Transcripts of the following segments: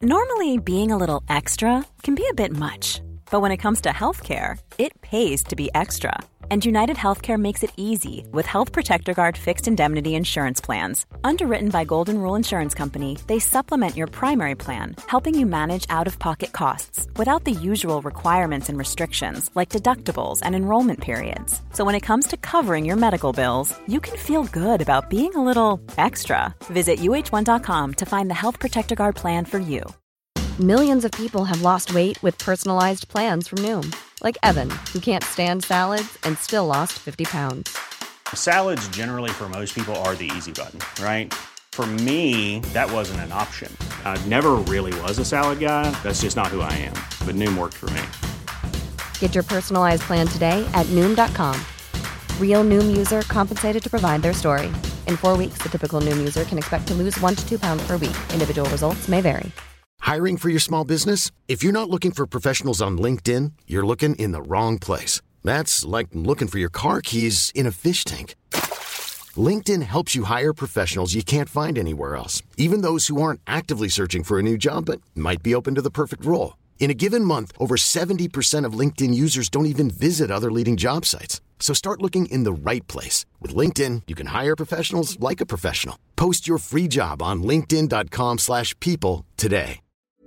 Normally, being a little extra can be a bit much, but when it comes to healthcare, it pays to be extra. And United Healthcare makes it easy with Health Protector Guard fixed indemnity insurance plans. Underwritten by Golden Rule Insurance Company, they supplement your primary plan, helping you manage out-of-pocket costs without the usual requirements and restrictions like deductibles and enrollment periods. So when it comes to covering your medical bills, you can feel good about being a little extra. Visit uh1.com to find the Health Protector Guard plan for you. Millions of people have lost weight with personalized plans from Noom. Like Evan, who can't stand salads and still lost 50 pounds. Salads generally for most people are the easy button, right? For me, that wasn't an option. I never really was a salad guy. That's just not who I am. But Noom worked for me. Get your personalized plan today at Noom.com. Real Noom user compensated to provide their story. In 4 weeks, the typical Noom user can expect to lose 1 to 2 pounds per week. Individual results may vary. Hiring for your small business? If you're not looking for professionals on LinkedIn, you're looking in the wrong place. That's like looking for your car keys in a fish tank. LinkedIn helps you hire professionals you can't find anywhere else, even those who aren't actively searching for a new job but might be open to the perfect role. In a given month, over 70% of LinkedIn users don't even visit other leading job sites. So start looking in the right place. With LinkedIn, you can hire professionals like a professional. Post your free job on linkedin.com/people today.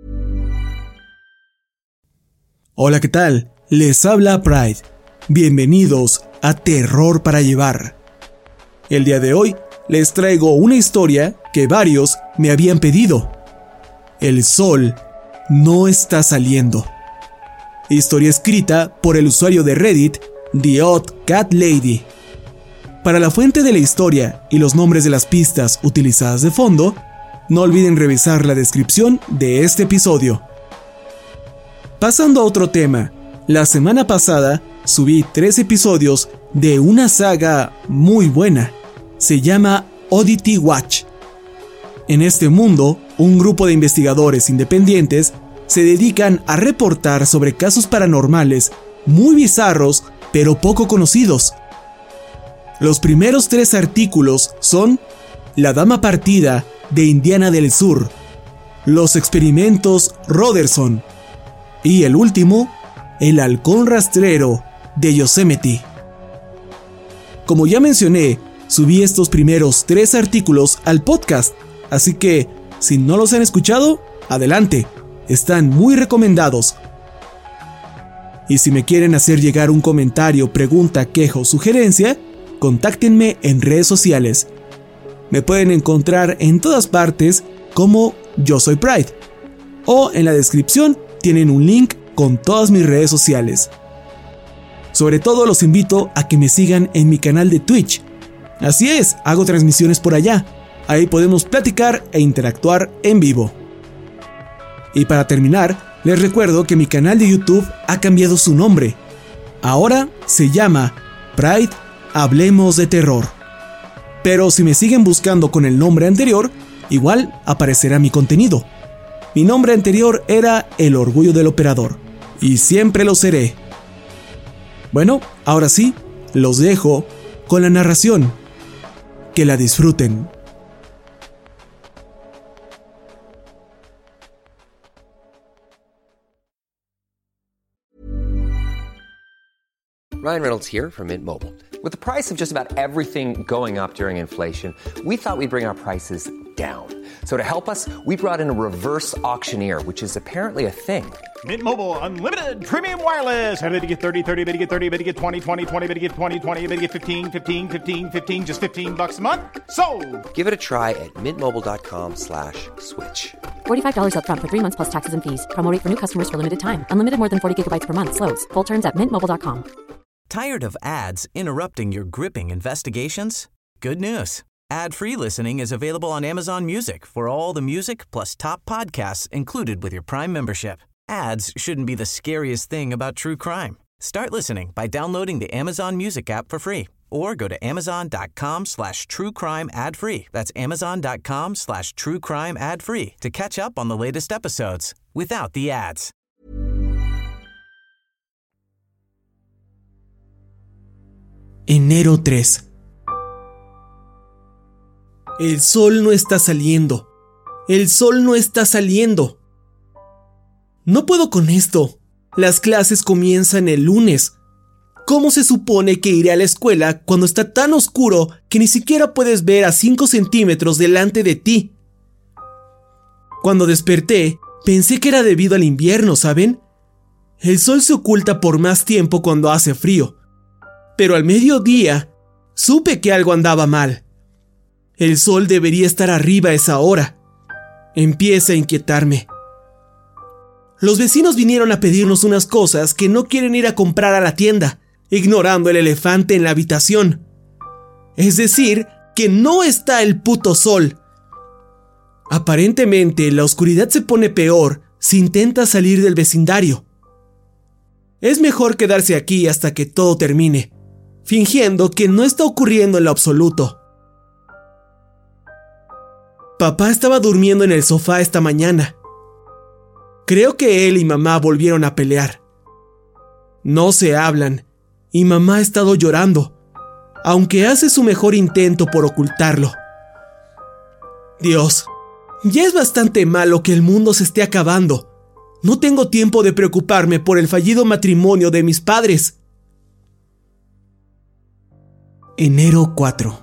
Hola, ¿qué tal? Les habla Pride. Bienvenidos a Terror para Llevar. El día de hoy les traigo una historia que varios me habían pedido. El sol no está saliendo. Historia escrita por el usuario de Reddit, The Odd Cat Lady. Para la fuente de la historia y los nombres de las pistas utilizadas de fondo, no olviden revisar la descripción de este episodio. Pasando a otro tema, la semana pasada subí 3 episodios de una saga muy buena. Se llama Oddity Watch. En este mundo, un grupo de investigadores independientes se dedican a reportar sobre casos paranormales muy bizarros pero poco conocidos. Los primeros 3 artículos son La Dama Partida de Indiana del Sur, Los Experimentos Roderson y el último, El Halcón Rastrero de Yosemite. Como ya mencioné, subí estos primeros 3 artículos al podcast, así que si no los han escuchado, adelante, están muy recomendados. Y si me quieren hacer llegar un comentario, pregunta, queja o sugerencia, contáctenme en redes sociales. Me pueden encontrar en todas partes como Yo Soy Pride, o en la descripción tienen un link con todas mis redes sociales. Sobre todo los invito a que me sigan en mi canal de Twitch. Así es, hago transmisiones por allá. Ahí podemos platicar e interactuar en vivo. Y para terminar, les recuerdo que mi canal de YouTube ha cambiado su nombre. Ahora se llama Pride Hablemos de Terror. Pero si me siguen buscando con el nombre anterior, igual aparecerá mi contenido. Mi nombre anterior era El Orgullo del Operador, y siempre lo seré. Bueno, ahora sí, los dejo con la narración. Que la disfruten. Ryan Reynolds here from Mint Mobile. With the price of just about everything going up during inflation, we thought we'd bring our prices down. So to help us, we brought in a reverse auctioneer, which is apparently a thing. Mint Mobile Unlimited Premium Wireless. How to get 30, 30, bit to get 30, bit to get 20, 20, 20, bit to get 20, 20, bit to get 15, 15, 15, 15, just $15 a month? Sold! Give it a try at mintmobile.com/switch. $45 up front for 3 months plus taxes and fees. Promo rate for new customers for limited time. Unlimited more than 40 gigabytes per month. Slows full terms at mintmobile.com. Tired of ads interrupting your gripping investigations? Good news. Ad-free listening is available on Amazon Music for all the music plus top podcasts included with your Prime membership. Ads shouldn't be the scariest thing about true crime. Start listening by downloading the Amazon Music app for free or go to amazon.com/truecrime ad-free. That's amazon.com/truecrime ad-free to catch up on the latest episodes without the ads. Enero 3. El sol no está saliendo. El sol no está saliendo. No puedo con esto. Las clases comienzan el lunes. ¿Cómo se supone que iré a la escuela cuando está tan oscuro que ni siquiera puedes ver a 5 centímetros delante de ti? Cuando desperté, pensé que era debido al invierno, ¿saben? El sol se oculta por más tiempo cuando hace frío. Pero al mediodía, supe que algo andaba mal. El sol debería estar arriba a esa hora. Empieza a inquietarme. Los vecinos vinieron a pedirnos unas cosas que no quieren ir a comprar a la tienda, ignorando el elefante en la habitación. Es decir, que no está el puto sol. Aparentemente, la oscuridad se pone peor si intentas salir del vecindario. Es mejor quedarse aquí hasta que todo termine, fingiendo que no está ocurriendo en lo absoluto. Papá estaba durmiendo en el sofá esta mañana. Creo que él y mamá volvieron a pelear. No se hablan, y mamá ha estado llorando, aunque hace su mejor intento por ocultarlo. Dios, ya es bastante malo que el mundo se esté acabando. No tengo tiempo de preocuparme por el fallido matrimonio de mis padres. Enero 4.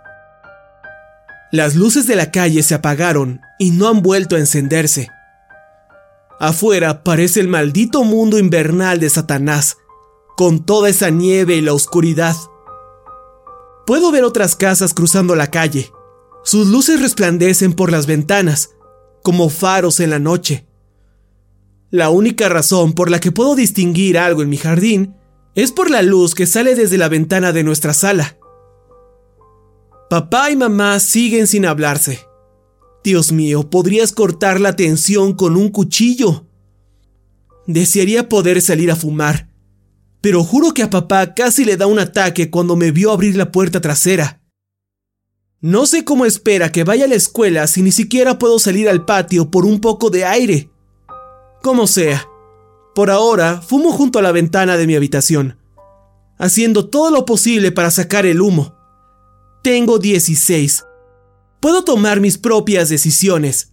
Las luces de la calle se apagaron y no han vuelto a encenderse. Afuera parece el maldito mundo invernal de Satanás, con toda esa nieve y la oscuridad. Puedo ver otras casas cruzando la calle. Sus luces resplandecen por las ventanas, como faros en la noche. La única razón por la que puedo distinguir algo en mi jardín es por la luz que sale desde la ventana de nuestra sala. Papá y mamá siguen sin hablarse. Dios mío, podrías cortar la tensión con un cuchillo. Desearía poder salir a fumar, pero juro que a papá casi le da un ataque cuando me vio abrir la puerta trasera. No sé cómo espera que vaya a la escuela si ni siquiera puedo salir al patio por un poco de aire. Como sea, por ahora fumo junto a la ventana de mi habitación, haciendo todo lo posible para sacar el humo. Tengo 16. Puedo tomar mis propias decisiones.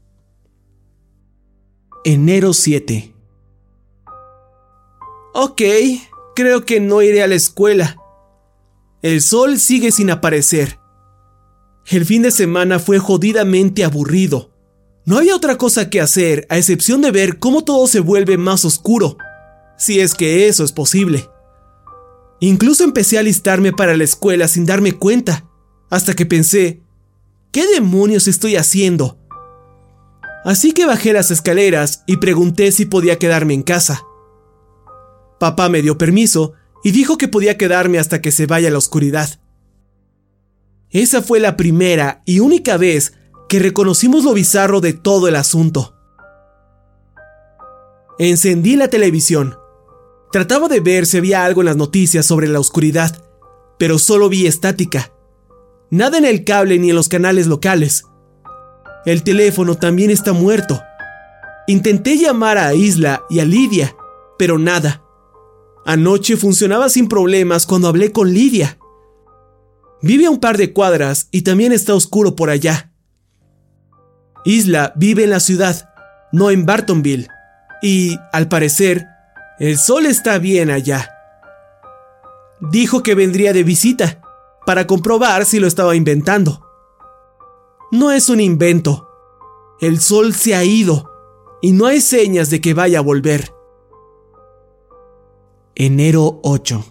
Enero 7. Ok, creo que no iré a la escuela. El sol sigue sin aparecer. El fin de semana fue jodidamente aburrido. No había otra cosa que hacer a excepción de ver cómo todo se vuelve más oscuro, si es que eso es posible. Incluso empecé a alistarme para la escuela sin darme cuenta, hasta que pensé, ¿qué demonios estoy haciendo? Así que bajé las escaleras y pregunté si podía quedarme en casa. Papá me dio permiso y dijo que podía quedarme hasta que se vaya la oscuridad. Esa fue la primera y única vez que reconocimos lo bizarro de todo el asunto. Encendí la televisión. Trataba de ver si había algo en las noticias sobre la oscuridad, pero solo vi estática. Nada en el cable ni en los canales locales. El teléfono también está muerto. Intenté llamar a Isla y a Lidia, pero nada. Anoche funcionaba sin problemas cuando hablé con Lidia. Vive a un par de cuadras y también está oscuro por allá. Isla vive en la ciudad, no en Bartonville, y, al parecer, el sol está bien allá. Dijo que vendría de visita, para comprobar si lo estaba inventando. No es un invento. El sol se ha ido, y no hay señas de que vaya a volver. Enero 8.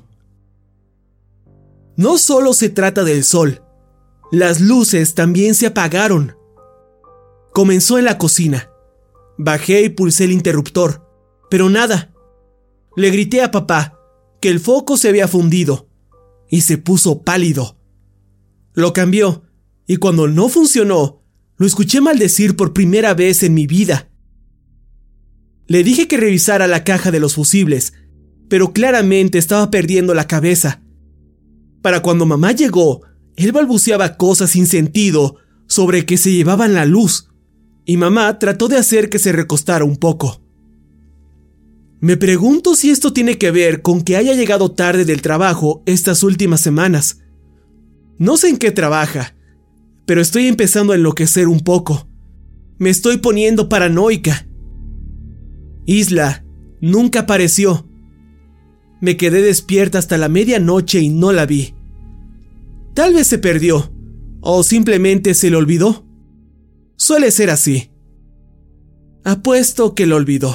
No solo se trata del sol, las luces también se apagaron. Comenzó en la cocina. Bajé y pulsé el interruptor, pero nada. Le grité a papá que el foco se había fundido y se puso pálido. Lo cambió y cuando no funcionó, lo escuché maldecir por primera vez en mi vida. Le dije que revisara la caja de los fusibles, pero claramente estaba perdiendo la cabeza. Para cuando mamá llegó, él balbuceaba cosas sin sentido sobre que se llevaban la luz, y mamá trató de hacer que se recostara un poco. Me pregunto si esto tiene que ver con que haya llegado tarde del trabajo estas últimas semanas. No sé en qué trabaja, pero estoy empezando a enloquecer un poco. Me estoy poniendo paranoica. Isla nunca apareció. Me quedé despierta hasta la medianoche y no la vi. Tal vez se perdió, o simplemente se le olvidó. Suele ser así. Apuesto que lo olvidó.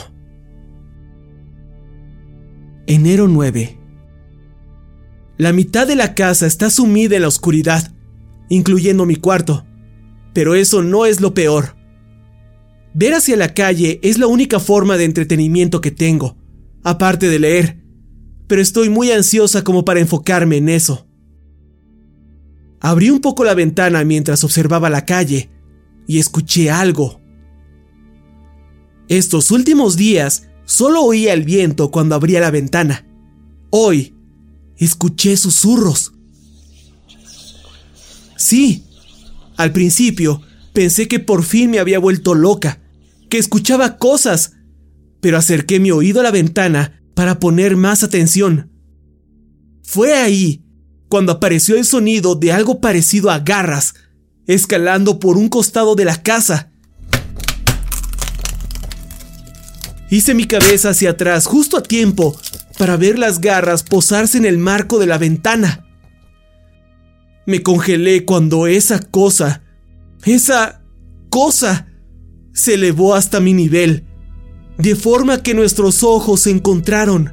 Enero 9. La mitad de la casa está sumida en la oscuridad, incluyendo mi cuarto. Pero eso no es lo peor. Ver hacia la calle es la única forma de entretenimiento que tengo, aparte de leer, pero estoy muy ansiosa como para enfocarme en eso. Abrí un poco la ventana mientras observaba la calle y escuché algo. Estos últimos días solo oía el viento cuando abría la ventana. Hoy escuché susurros. Sí, al principio pensé que por fin me había vuelto loca, que escuchaba cosas, pero acerqué mi oído a la ventana para poner más atención. Fue ahí cuando apareció el sonido de algo parecido a garras, escalando por un costado de la casa. Hice mi cabeza hacia atrás justo a tiempo para ver las garras posarse en el marco de la ventana. Me congelé cuando esa cosa se elevó hasta mi nivel, de forma que nuestros ojos se encontraron.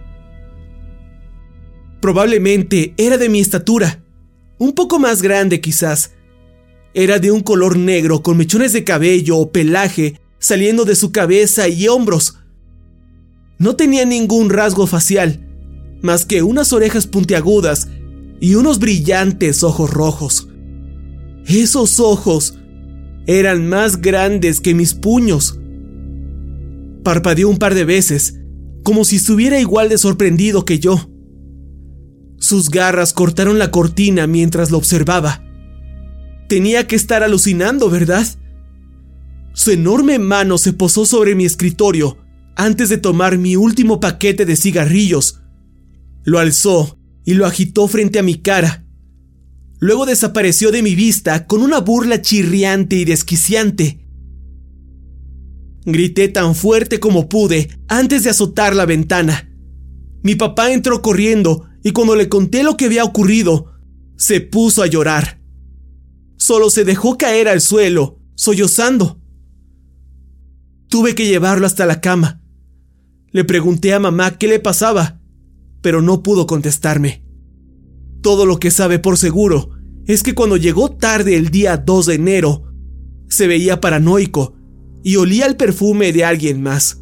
Probablemente era de mi estatura, un poco más grande quizás. Era de un color negro con mechones de cabello o pelaje saliendo de su cabeza y hombros. No tenía ningún rasgo facial, más que unas orejas puntiagudas y unos brillantes ojos rojos. Esos ojos eran más grandes que mis puños. Parpadeó un par de veces, como si estuviera igual de sorprendido que yo. Sus garras cortaron la cortina mientras lo observaba. Tenía que estar alucinando, ¿verdad? Su enorme mano se posó sobre mi escritorio antes de tomar mi último paquete de cigarrillos. Lo alzó y lo agitó frente a mi cara. Luego desapareció de mi vista con una burla chirriante y desquiciante. Grité tan fuerte como pude antes de azotar la ventana. Mi papá entró corriendo y cuando le conté lo que había ocurrido, se puso a llorar. Solo se dejó caer al suelo, sollozando. Tuve que llevarlo hasta la cama. Le pregunté a mamá qué le pasaba, pero no pudo contestarme. Todo lo que sabe por seguro es que cuando llegó tarde el día 2 de enero, se veía paranoico y olía el perfume de alguien más.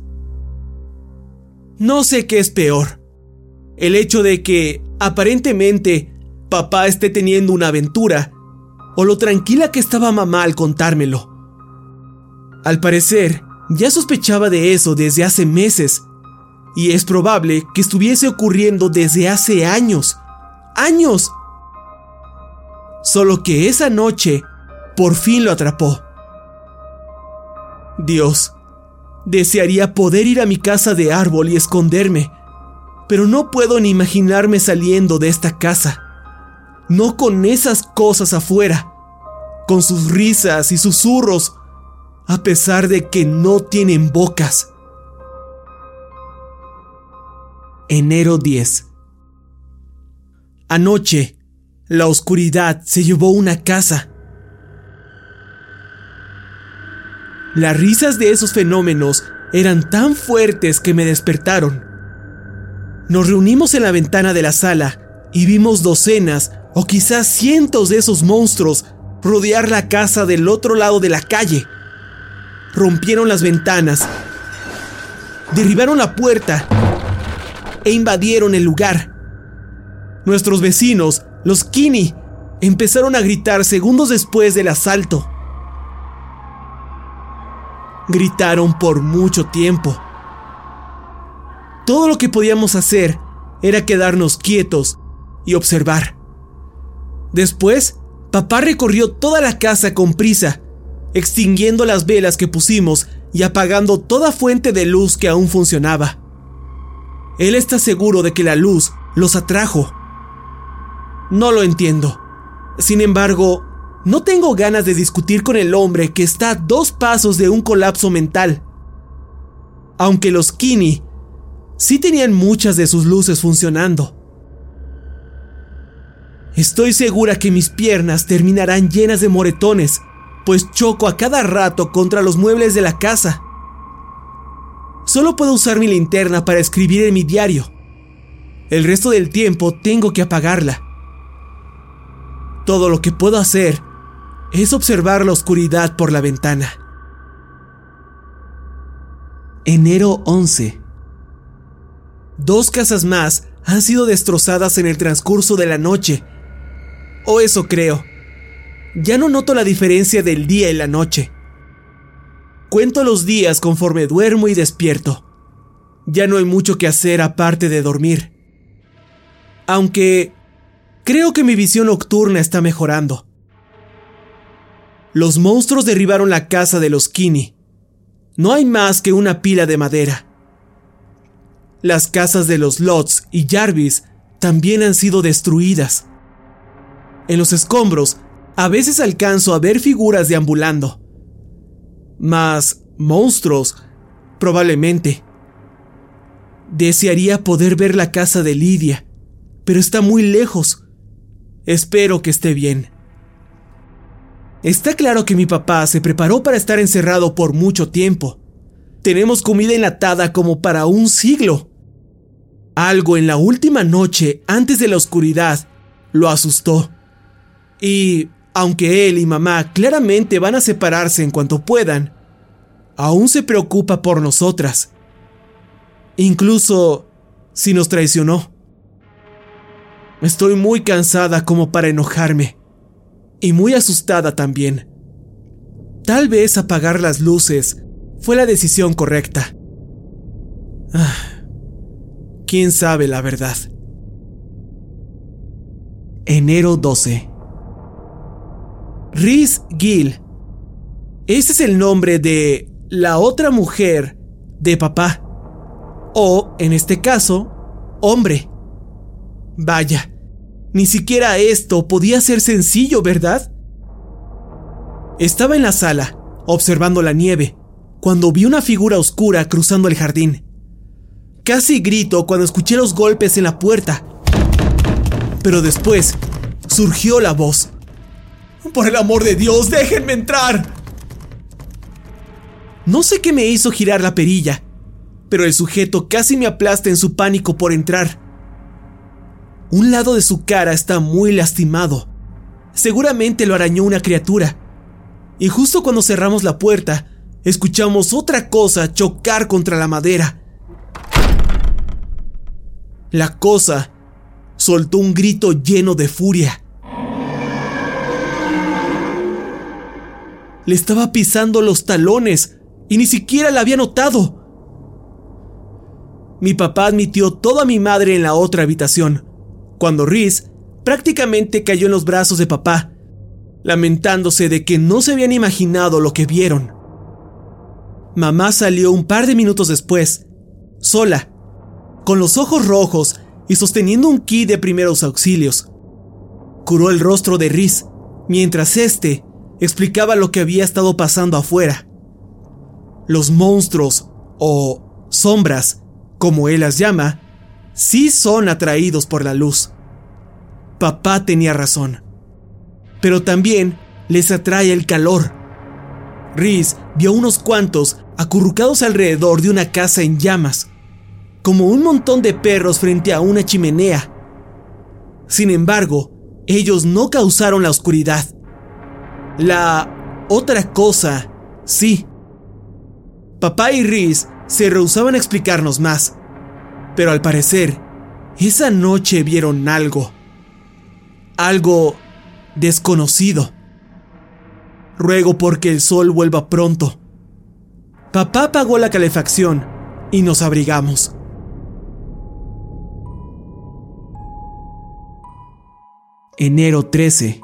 No sé qué es peor, el hecho de que, aparentemente, papá esté teniendo una aventura, o lo tranquila que estaba mamá al contármelo. Al parecer, ya sospechaba de eso desde hace meses, y es probable que estuviese ocurriendo desde hace años. ¡Años! Solo que esa noche, por fin lo atrapó. Dios, desearía poder ir a mi casa de árbol y esconderme, pero no puedo ni imaginarme saliendo de esta casa. No con esas cosas afuera, con sus risas y susurros, a pesar de que no tienen bocas. Enero 10. Anoche, la oscuridad se llevó una casa. Las risas de esos fenómenos eran tan fuertes que me despertaron. Nos reunimos en la ventana de la sala y vimos docenas o quizás cientos de esos monstruos rodear la casa del otro lado de la calle. Rompieron las ventanas, derribaron la puerta e invadieron el lugar. Nuestros vecinos, los Kinney, empezaron a gritar segundos después del asalto. Gritaron por mucho tiempo. Todo lo que podíamos hacer era quedarnos quietos y observar. Después, papá recorrió toda la casa con prisa, extinguiendo las velas que pusimos y apagando toda fuente de luz que aún funcionaba. Él está seguro de que la luz los atrajo. No lo entiendo. Sin embargo, no tengo ganas de discutir con el hombre que está a 2 pasos de un colapso mental. aunque los Kinney sí tenían muchas de sus luces funcionando. Estoy segura que mis piernas terminarán llenas de moretones, pues choco a cada rato contra los muebles de la casa. Solo puedo usar mi linterna para escribir en mi diario. El resto del tiempo tengo que apagarla. Todo lo que puedo hacer es observar la oscuridad por la ventana. Enero 11. 2 casas más han sido destrozadas en el transcurso de la noche. O eso creo. Ya no noto la diferencia del día y la noche. Cuento los días conforme duermo y despierto. Ya no hay mucho que hacer aparte de dormir. Aunque creo que mi visión nocturna está mejorando. Los monstruos derribaron la casa de los Kinney. No hay más que una pila de madera. Las casas de los Lutz y Jarvis también han sido destruidas. En los escombros, a veces alcanzo a ver figuras deambulando. Mas monstruos, probablemente. Desearía poder ver la casa de Lydia, pero está muy lejos. Espero que esté bien. Está claro que mi papá se preparó para estar encerrado por mucho tiempo. Tenemos comida enlatada como para un siglo. Algo en la última noche, antes de la oscuridad, lo asustó. Y, aunque él y mamá claramente van a separarse en cuanto puedan, aún se preocupa por nosotras. Incluso si nos traicionó. Estoy muy cansada como para enojarme. Y muy asustada también. Tal vez apagar las luces fue la decisión correcta. ¿Quién sabe la verdad? Enero 12. Rhys Gill. Ese es el nombre de la otra mujer de papá. O, en este caso, hombre. Vaya, ni siquiera esto podía ser sencillo, ¿verdad? Estaba en la sala, observando la nieve, cuando vi una figura oscura cruzando el jardín. Casi grito cuando escuché los golpes en la puerta. Pero después surgió la voz. ¡Por el amor de Dios, déjenme entrar! No sé qué me hizo girar la perilla, pero el sujeto casi me aplasta en su pánico por entrar. Un lado de su cara está muy lastimado. Seguramente lo arañó una criatura. Y justo cuando cerramos la puerta, escuchamos otra cosa chocar contra la madera. La cosa soltó un grito lleno de furia. Le estaba pisando los talones y ni siquiera la había notado. Mi papá admitió todo a mi madre en la otra habitación, cuando Rhys prácticamente cayó en los brazos de papá, lamentándose de que no se habían imaginado lo que vieron. Mamá salió un par de minutos después, sola, con los ojos rojos y sosteniendo un kit de primeros auxilios. Curó el rostro de Rhys, mientras éste explicaba lo que había estado pasando afuera. Los monstruos, o sombras, como él las llama, sí son atraídos por la luz. Papá tenía razón. Pero también les atrae el calor. Rhys vio unos cuantos acurrucados alrededor de una casa en llamas, como un montón de perros frente a una chimenea. Sin embargo, ellos no causaron la oscuridad. La otra cosa, sí. Papá y Rhys se rehusaban a explicarnos más, pero al parecer, esa noche vieron algo. Algo desconocido. Ruego porque el sol vuelva pronto. Papá apagó la calefacción y nos abrigamos. Enero 13.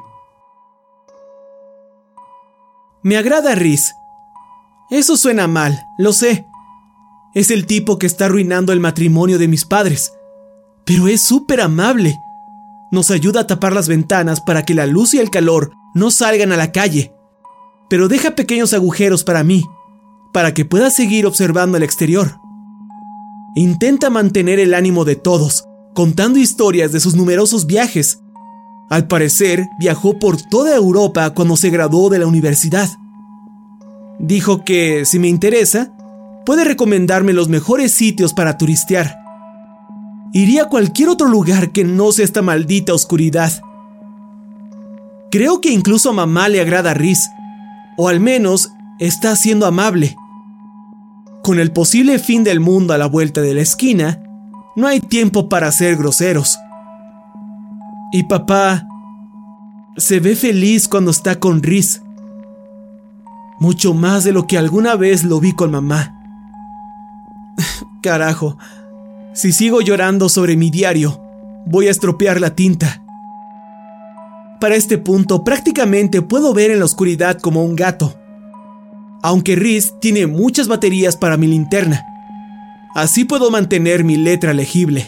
Me agrada Rhys. Eso suena mal, lo sé. Es el tipo que está arruinando el matrimonio de mis padres. Pero es súper amable. Nos ayuda a tapar las ventanas para que la luz y el calor no salgan a la calle. Pero deja pequeños agujeros para mí, para que pueda seguir observando el exterior. intenta mantener el ánimo de todos, contando historias de sus numerosos viajes. Al parecer, viajó por toda Europa cuando se graduó de la universidad. Dijo que, si me interesa, puede recomendarme los mejores sitios para turistear. Iría a cualquier otro lugar que no sea esta maldita oscuridad. Creo que incluso a mamá le agrada Rhys, o al menos está siendo amable. Con el posible fin del mundo a la vuelta de la esquina, no hay tiempo para ser groseros. Y papá se ve feliz cuando está con Rhys, mucho más de lo que alguna vez lo vi con mamá. Carajo, si sigo llorando sobre mi diario, voy a estropear la tinta. Para este punto, prácticamente puedo ver en la oscuridad como un gato. Aunque Rhys tiene muchas baterías para mi linterna, así puedo mantener mi letra legible.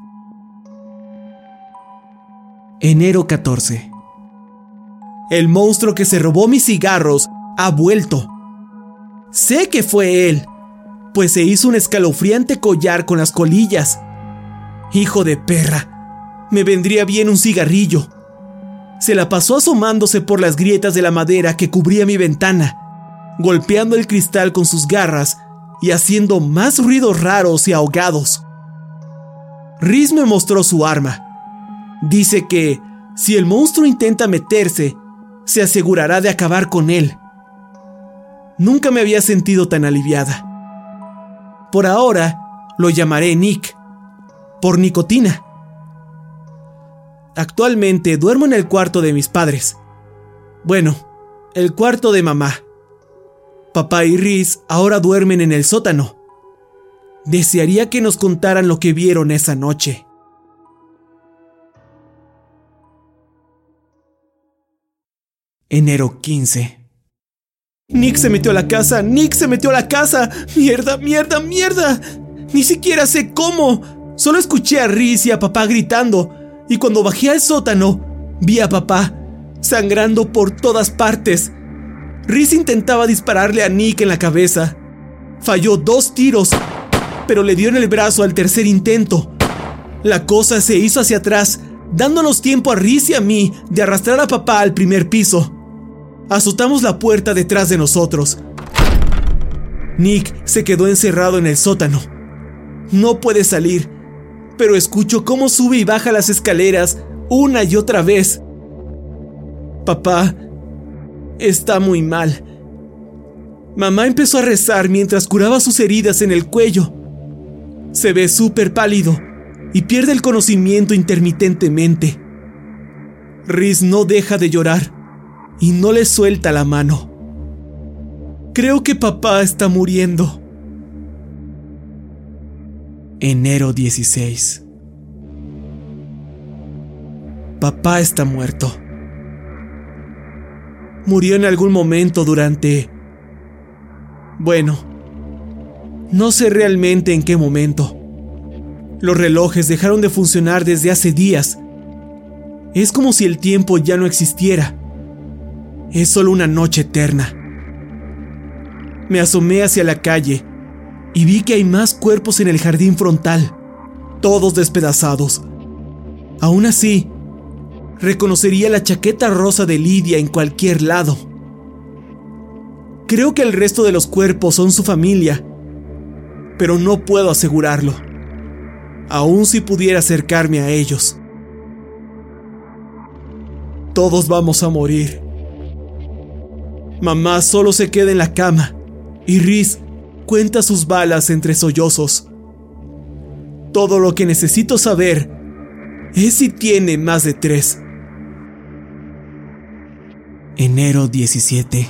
Enero 14. El monstruo que se robó mis cigarros ha vuelto. Sé que fue él, pues se hizo un escalofriante collar con las colillas. Hijo de perra, me vendría bien un cigarrillo. Se la pasó asomándose por las grietas de la madera que cubría mi ventana, golpeando el cristal con sus garras y haciendo más ruidos raros y ahogados. Rhys me mostró su arma. Dice que, si el monstruo intenta meterse, se asegurará de acabar con él. Nunca me había sentido tan aliviada. Por ahora, lo llamaré Nick, por nicotina. Actualmente duermo en el cuarto de mis padres. Bueno, el cuarto de mamá. Papá y Rhys ahora duermen en el sótano. Desearía que nos contaran lo que vieron esa noche. Enero 15. Nick se metió a la casa, Nick se metió a la casa. Mierda, mierda, mierda. Ni siquiera sé cómo. Solo escuché a Rhys y a papá gritando, y cuando bajé al sótano, vi a papá sangrando por todas partes. Rhys intentaba dispararle a Nick en la cabeza. Falló 2 tiros, pero le dio en el brazo al tercer intento. La cosa se hizo hacia atrás, dándonos tiempo a Rhys y a mí de arrastrar a papá al primer piso. Azotamos la puerta detrás de nosotros. Nick se quedó encerrado en el sótano. No puede salir, pero escucho cómo sube y baja las escaleras una y otra vez. Papá está muy mal. Mamá empezó a rezar mientras curaba sus heridas en el cuello. Se ve súper pálido y pierde el conocimiento intermitentemente. Rhys no deja de llorar y no le suelta la mano. Creo que papá está muriendo. Enero 16. Papá está muerto. Murió en algún momento durante... Bueno, no sé realmente en qué momento. Los relojes dejaron de funcionar desde hace días. Es como si el tiempo ya no existiera. Es solo una noche eterna. Me asomé hacia la calle y vi que hay más cuerpos en el jardín frontal, todos despedazados. Aún así, reconocería la chaqueta rosa de Lydia en cualquier lado. Creo que el resto de los cuerpos son su familia, pero no puedo asegurarlo, aun si pudiera acercarme a ellos. Todos vamos a morir. Mamá solo se queda en la cama y Rhys cuenta sus balas entre sollozos. Todo lo que necesito saber es si tiene más de 3. Enero 17.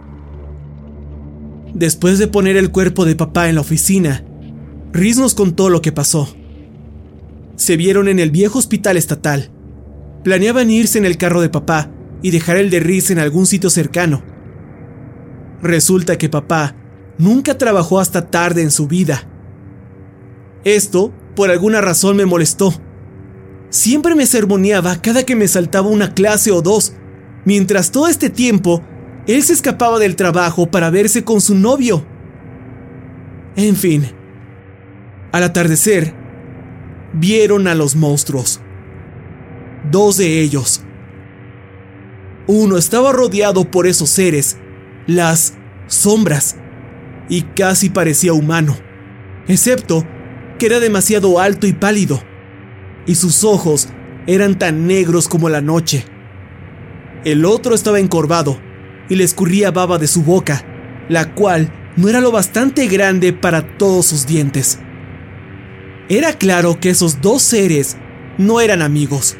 Después de poner el cuerpo de papá en la oficina, Rhys nos contó lo que pasó. Se vieron en el viejo hospital estatal. Planeaban irse en el carro de papá y dejar el de Rhys en algún sitio cercano. Resulta que papá nunca trabajó hasta tarde en su vida. Esto, por alguna razón, me molestó. Siempre me sermoneaba cada que me saltaba una clase o 2, mientras todo este tiempo él se escapaba del trabajo para verse con su novio. En fin, Al atardecer, vieron a los monstruos. 2 de ellos. Uno estaba rodeado por esos seres, las sombras, y casi parecía humano, excepto que era demasiado alto y pálido, y sus ojos eran tan negros como la noche. El otro estaba encorvado y le escurría baba de su boca, la cual no era lo bastante grande para todos sus dientes. Era claro que esos 2 seres no eran amigos.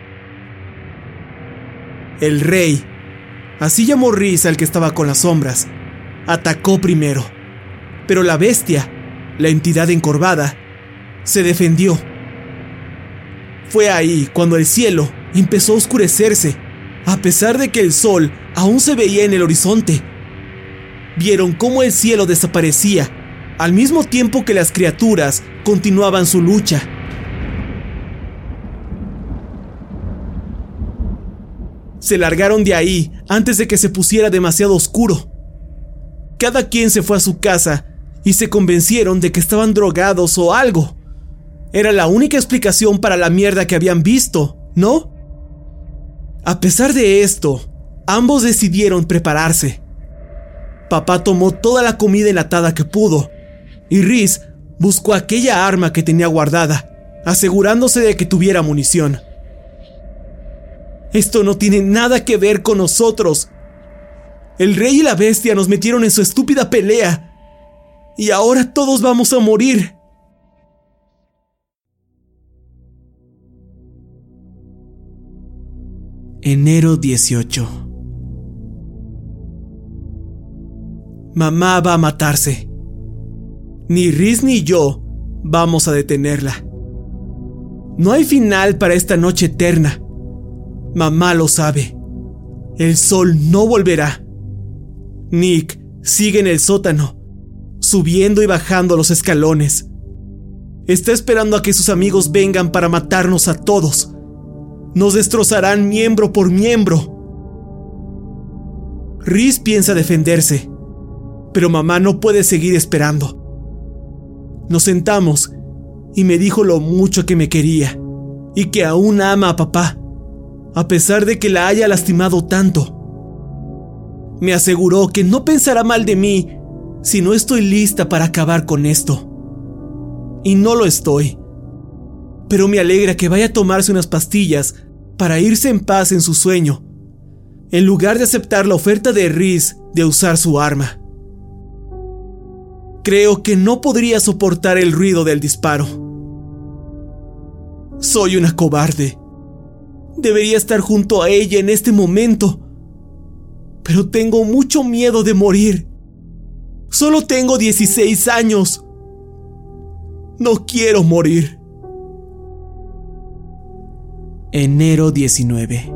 El rey, así llamó Rhys al que estaba con las sombras, atacó primero, pero la bestia, la entidad encorvada, se defendió. Fue ahí cuando el cielo empezó a oscurecerse, a pesar de que el sol aún se veía en el horizonte. Vieron cómo el cielo desaparecía, al mismo tiempo que las criaturas continuaban su lucha. Se largaron de ahí antes de que se pusiera demasiado oscuro. Cada quien se fue a su casa y se convencieron de que estaban drogados o algo. Era la única explicación para la mierda que habían visto, ¿no? A pesar de esto, ambos decidieron prepararse. Papá tomó toda la comida enlatada que pudo, y Rhys buscó aquella arma que tenía guardada, asegurándose de que tuviera munición. Esto no tiene nada que ver con nosotros. El rey y la bestia nos metieron en su estúpida pelea, y ahora todos vamos a morir. Enero 18. Mamá va a matarse. Ni Rhys ni yo vamos a detenerla. No hay final para esta noche eterna. Mamá lo sabe. El sol no volverá. Nick sigue en el sótano, subiendo y bajando los escalones. Está esperando a que sus amigos vengan para matarnos a todos. Nos destrozarán miembro por miembro. Rhys piensa defenderse, pero mamá no puede seguir esperando. Nos sentamos y me dijo lo mucho que me quería y que aún ama a papá, a pesar de que la haya lastimado tanto. Me aseguró que no pensará mal de mí si no estoy lista para acabar con esto. Y no lo estoy. Pero me alegra que vaya a tomarse unas pastillas para irse en paz en su sueño, en lugar de aceptar la oferta de Rhys de usar su arma. Creo que no podría soportar el ruido del disparo. Soy una cobarde. Debería estar junto a ella en este momento, pero tengo mucho miedo de morir. Solo tengo 16 años. No quiero morir. Enero 19.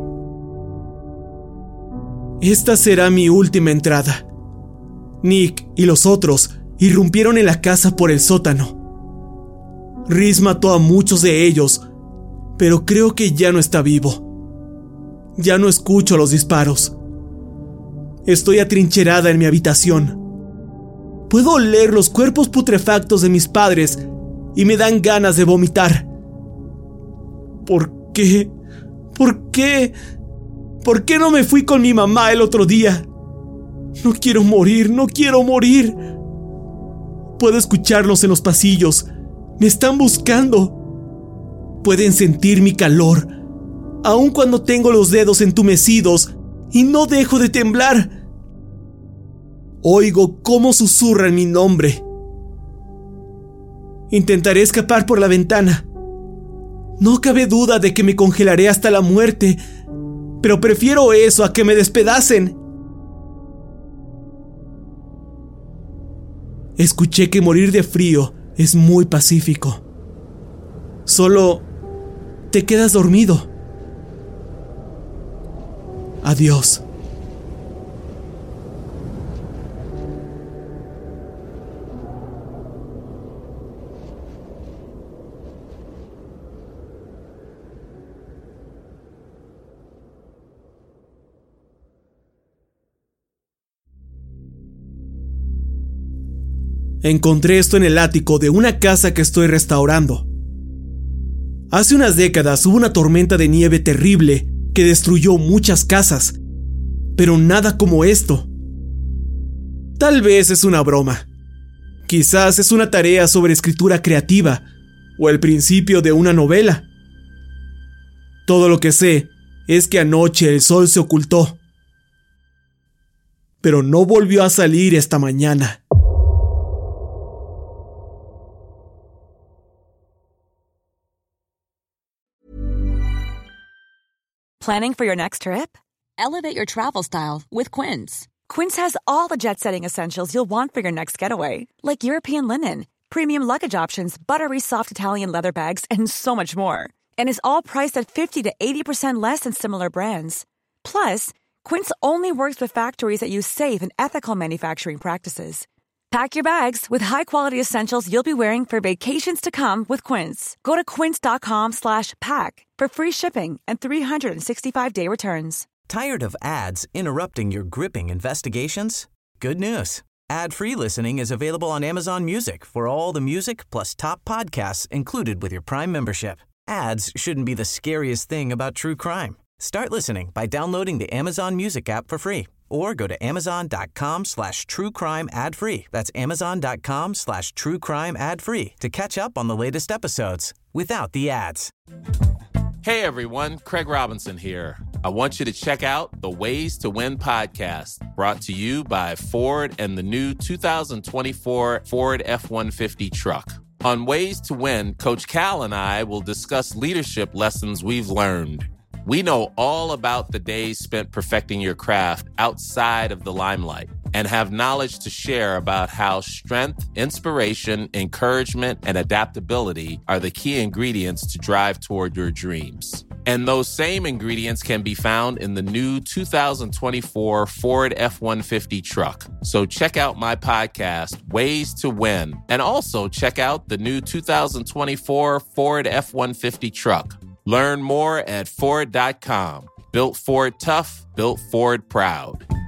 Esta será mi última entrada. Nick y los otros irrumpieron en la casa por el sótano. Rhys mató a muchos de ellos, pero creo que ya no está vivo. Ya no escucho los disparos. Estoy atrincherada en mi habitación. Puedo oler los cuerpos putrefactos de mis padres y me dan ganas de vomitar. ¿Por qué? ¿Por qué? ¿Por qué no me fui con mi mamá el otro día? No quiero morir, no quiero morir. Puedo escucharlos en los pasillos. Me están buscando. Pueden sentir mi calor, aun cuando tengo los dedos entumecidos y no dejo de temblar. Oigo cómo susurran mi nombre. Intentaré escapar por la ventana. No cabe duda de que me congelaré hasta la muerte, pero prefiero eso a que me despedacen. Escuché que morir de frío es muy pacífico. Solo te quedas dormido. Adiós. Encontré esto en el ático de una casa que estoy restaurando. Hace unas décadas hubo una tormenta de nieve terrible que destruyó muchas casas, pero nada como esto. Tal vez es una broma. Quizás es una tarea sobre escritura creativa o el principio de una novela. Todo lo que sé es que anoche el sol se ocultó, pero no volvió a salir esta mañana. Planning for your next trip? Elevate your travel style with Quince. Quince has all the jet-setting essentials you'll want for your next getaway, like European linen, premium luggage options, buttery soft Italian leather bags, and so much more. And is all priced at 50 to 80% less than similar brands. Plus, Quince only works with factories that use safe and ethical manufacturing practices. Pack your bags with high-quality essentials you'll be wearing for vacations to come with Quince. Go to quince.com/pack for free shipping and 365-day returns. Tired of ads interrupting your gripping investigations? Good news. Ad-free listening is available on Amazon Music for all the music plus top podcasts included with your Prime membership. Ads shouldn't be the scariest thing about true crime. Start listening by downloading the Amazon Music app for free or go to amazon.com/truecrime ad-free. That's amazon.com/truecrime ad-free to catch up on the latest episodes without the ads. Hey everyone, Craig Robinson here. I want you to check out the Ways to Win podcast, brought to you by Ford and the new 2024 Ford F-150 truck. On Ways to Win, Coach Cal and I will discuss leadership lessons we've learned. We know all about the days spent perfecting your craft outside of the limelight and have knowledge to share about how strength, inspiration, encouragement, and adaptability are the key ingredients to drive toward your dreams. And those same ingredients can be found in the new 2024 Ford F-150 truck. So check out my podcast, Ways to Win, and also check out the new 2024 Ford F-150 truck. Learn more at Ford.com. Built Ford tough, built Ford proud.